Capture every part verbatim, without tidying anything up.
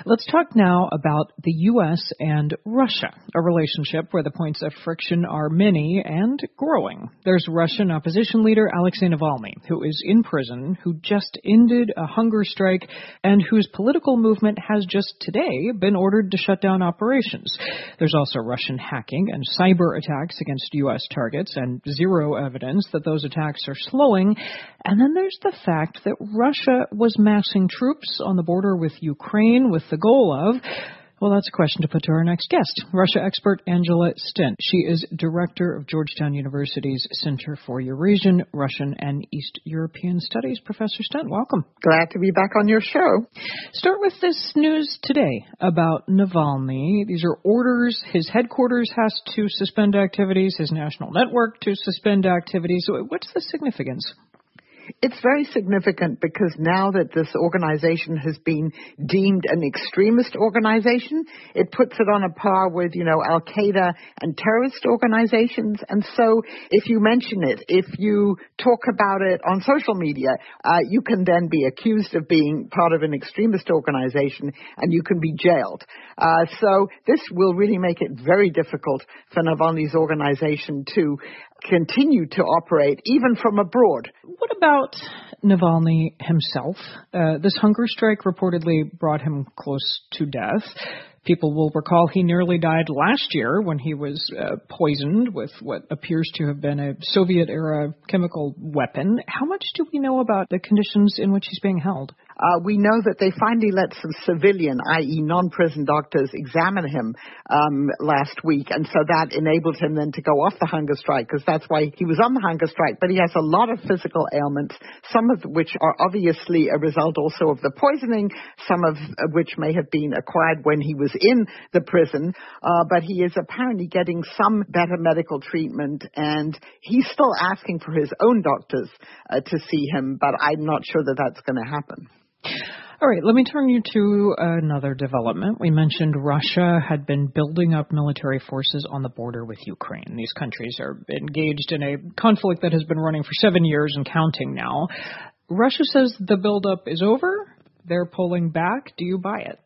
Let's talk now about the U S and Russia, a relationship where the points of friction are many and growing. There's Russian opposition leader Alexei Navalny, who is in prison, who just ended a hunger strike, and whose political movement has just today been ordered to shut down operations. There's also Russian hacking and cyber attacks against U S targets, and zero evidence that those attacks are slowing. And then there's the fact that Russia was massing troops on the border with Ukraine with the goal of, well, that's a question to put to our next guest, Russia expert Angela Stent. She is director of Georgetown University's Center for Eurasian, Russian, and East European Studies. Professor Stent, welcome. Glad to be back on your show. Start with this news today about Navalny. These are orders. His headquarters has to suspend activities, his national network to suspend activities. So what's the significance? It's very significant because now that this organization has been deemed an extremist organization, it puts it on a par with, you know, Al-Qaeda and terrorist organizations. And so if you mention it, if you talk about it on social media, uh, you can then be accused of being part of an extremist organization and you can be jailed. Uh, so this will really make it very difficult for Navalny's organization to continue to operate, even from abroad. What about Navalny himself? Uh, this hunger strike reportedly brought him close to death. People will recall he nearly died last year when he was uh, poisoned with what appears to have been a Soviet-era chemical weapon. How much do we know about the conditions in which he's being held? Uh, we know that they finally let some civilian, that is non-prison doctors, examine him um, last week. And so that enabled him then to go off the hunger strike, because that's why he was on the hunger strike. But he has a lot of physical ailments, some of which are obviously a result also of the poisoning, some of which may have been acquired when he was in the prison. Uh, but he is apparently getting some better medical treatment, and he's still asking for his own doctors uh, to see him. But I'm not sure that that's going to happen. All right, let me turn you to another development. We mentioned Russia had been building up military forces on the border with Ukraine. These countries are engaged in a conflict that has been running for seven years and counting now. Russia says the buildup is over. They're pulling back. Do you buy it?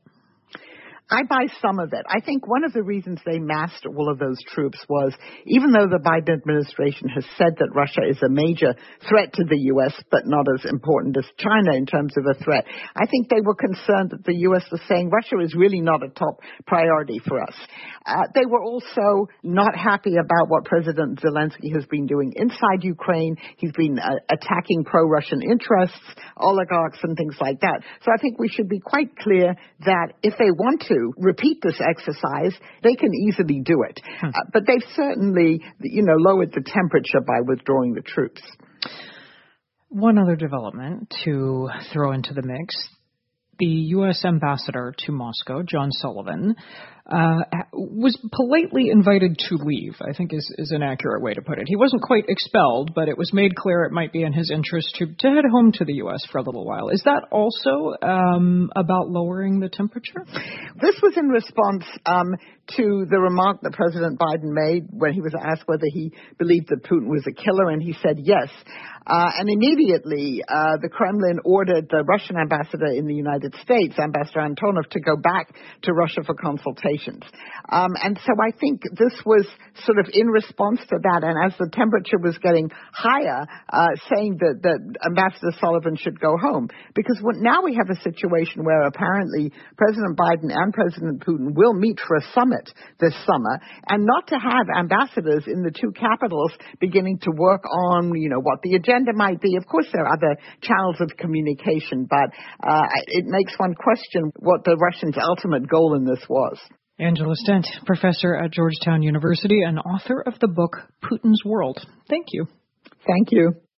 I buy some of it. I think one of the reasons they massed all of those troops was, even though the Biden administration has said that Russia is a major threat to the U S, but not as important as China in terms of a threat, I think they were concerned that the U S was saying Russia is really not a top priority for us. Uh, they were also not happy about what President Zelensky has been doing inside Ukraine. He's been uh, attacking pro-Russian interests, oligarchs, and things like that. So I think we should be quite clear that if they want to repeat this exercise, they can easily do it. Hmm. Uh, but they've certainly, you know, lowered the temperature by withdrawing the troops. One other development to throw into the mix. The U S ambassador to Moscow, John Sullivan, uh, was politely invited to leave, I think is, is an accurate way to put it. He wasn't quite expelled, but it was made clear it might be in his interest to, to head home to the U S for a little while. Is that also um, about lowering the temperature? This was in response um, to the remark that President Biden made when he was asked whether he believed that Putin was a killer, and he said yes. Uh, and immediately, uh, the Kremlin ordered the Russian ambassador in the United States, Ambassador Antonov, to go back to Russia for consultations. Um, and so I think this was sort of in response to that, and as the temperature was getting higher, uh, saying that, that Ambassador Sullivan should go home. Because what, now we have a situation where apparently President Biden and President Putin will meet for a summit this summer, and not to have ambassadors in the two capitals beginning to work on, you know, what the agenda might be. Of course, there are other channels of communication, but uh, it makes one question what the Russians' ultimate goal in this was. Angela Stent, professor at Georgetown University and author of the book Putin's World. Thank you. Thank you.